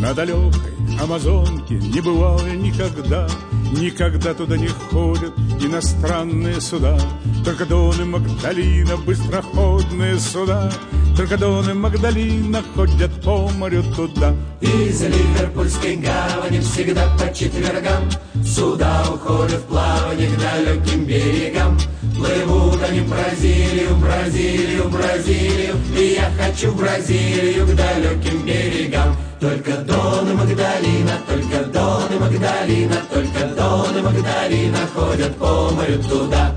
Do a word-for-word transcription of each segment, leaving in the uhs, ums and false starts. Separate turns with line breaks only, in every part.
На далекой Амазонке не бывал я никогда. Никогда туда не ходят иностранные суда. Только Дон и Магдалина, быстроходные суда. Только Дон и Магдалина ходят по морю туда.
Из Ливерпульской гавани всегда по четвергам суда уходят в плавание к далеким берегам. Плывут они в Бразилию, Бразилию, Бразилию. И я хочу в Бразилию к далеким берегам. Только Дон и Магдалина, только Дон и Магдалина, только Дон и Магдалина ходят по морю туда.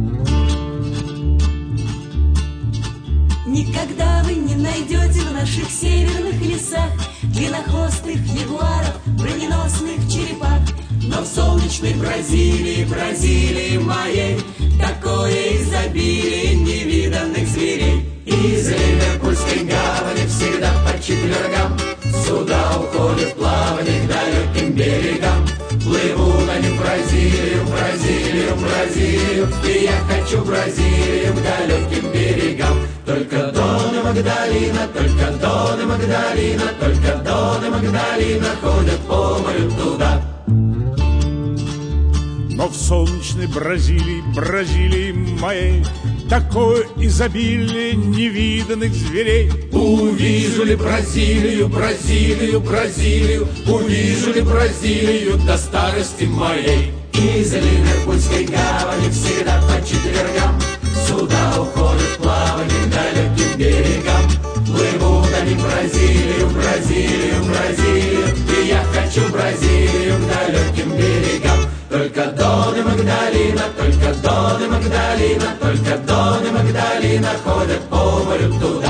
Никогда вы не найдете в наших северных лесах длиннохвостых ягуаров, броненосных черепах.
Но в солнечной Бразилии, Бразилии моей, такое изобилие невиданных зверей. Из Ливерпульской гавани всегда по четвергам суда уходят в плавание к далеким берегам. Плывут они в Бразилию, Бразилию, Бразилию. И я хочу в Бразилию к далеким берегам. Только Дон и Магдалина, только Дон и Магдалина, только Дон и Магдалина ходят по морю туда.
Но в солнечной Бразилии, Бразилии моей, такое изобилие невиданных зверей.
Увижу ли Бразилию, Бразилию, Бразилию, увижу ли Бразилию до старости моей. Из Ливерпульской гавани всегда по четвергам суда уходят в плавание к далеким берегам. Плывут они в Бразилию, Бразилию, Бразилию. И я хочу в Бразилию к далеким берегам. Только Дон и Магдалина, только Дон и Магдалина, только Дон и Магдалина ходят по морю туда.